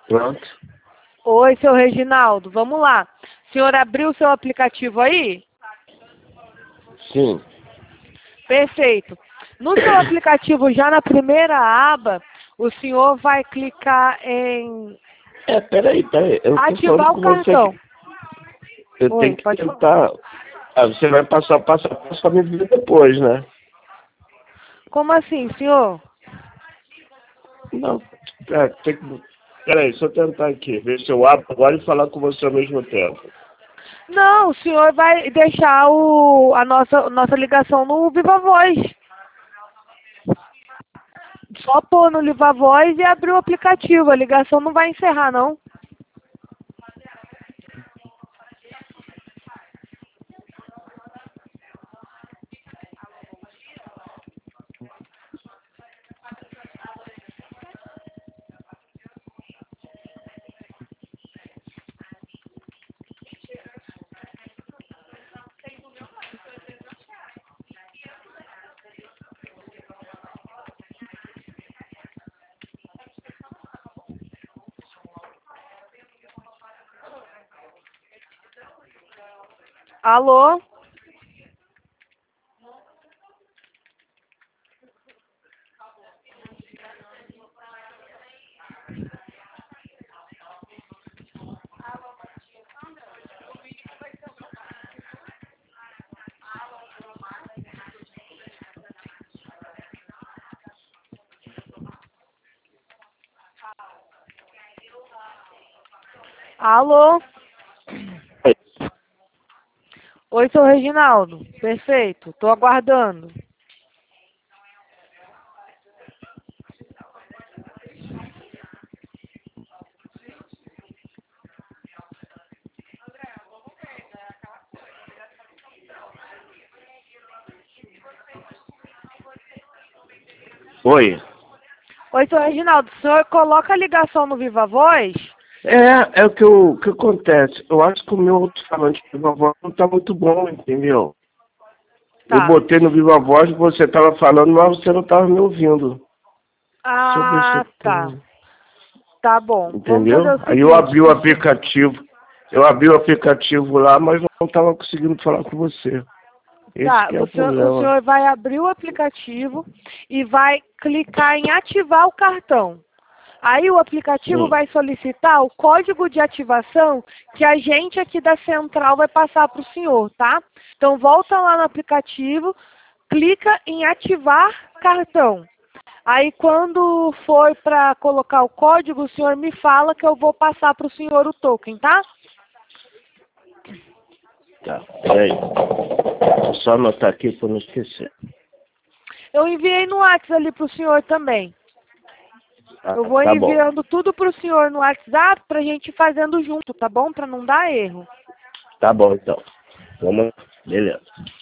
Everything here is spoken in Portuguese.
Pronto. Oi, seu Reginaldo, vamos lá. O senhor abriu o seu aplicativo aí? Sim. Perfeito. No seu aplicativo, já na primeira aba, o senhor vai clicar em Peraí. Eu tô ativar falando o com você cartão. aqui. Eu Oi, tenho que pode falar. tentar. Ah, você vai passar o passo a passo pra me ver depois, né? Como assim, senhor? Não. Tem que. Peraí, deixa eu tentar aqui. Ver se eu abro agora e falar com você ao mesmo tempo. Não, o senhor vai deixar a nossa ligação no Viva Voz. Só pôr no Viva Voz e abrir o aplicativo. A ligação não vai encerrar, não. Alô? Alô? Oi, seu Reginaldo. Perfeito. Tô aguardando. Oi. Oi, seu Reginaldo. O senhor coloca a ligação no Viva Voz? É o que acontece. Eu acho que o meu alto-falante de Viva Voz não tá muito bom, entendeu? Eu Tá. botei no Viva Voz que você tava falando, mas você não tava me ouvindo. Deixa eu ver se eu Ah, tá. tenho. Tá bom. Vamos fazer Entendeu? o Aí eu seguinte. abri o aplicativo. Eu abri o aplicativo lá, mas não tava conseguindo falar com você. Esse Tá, que é o o problema. senhor vai abrir o aplicativo e vai clicar em ativar o cartão. Aí o aplicativo Hum. vai solicitar o código de ativação que a gente aqui da central vai passar para o senhor, tá? Então volta lá no aplicativo, clica em ativar cartão. Aí quando for para colocar o código, o senhor me fala que eu vou passar para o senhor o token, tá? Tá, peraí. Vou só anotar aqui para não esquecer. Eu enviei no WhatsApp ali para o senhor também. Ah, Eu vou tá bom. enviando tudo para o senhor no WhatsApp para a gente ir fazendo junto, tá bom? Para não dar erro. Tá bom, então. Vamos. Beleza.